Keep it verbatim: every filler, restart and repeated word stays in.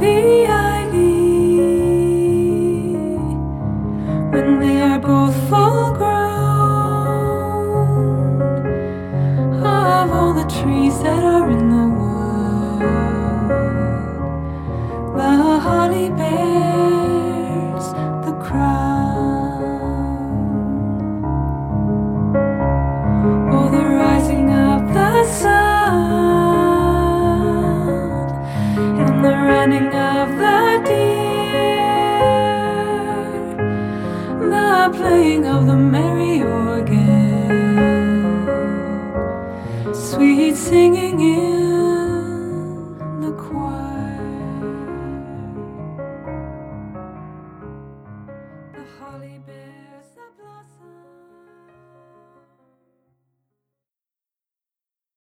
the ivy, when they are both full grown, of all the trees that are in the wood, the holly bears the crown. Oh, the rising of the sun and the running of the deer, the playing of the merry organ, sweet singing in the choir, the holly bear.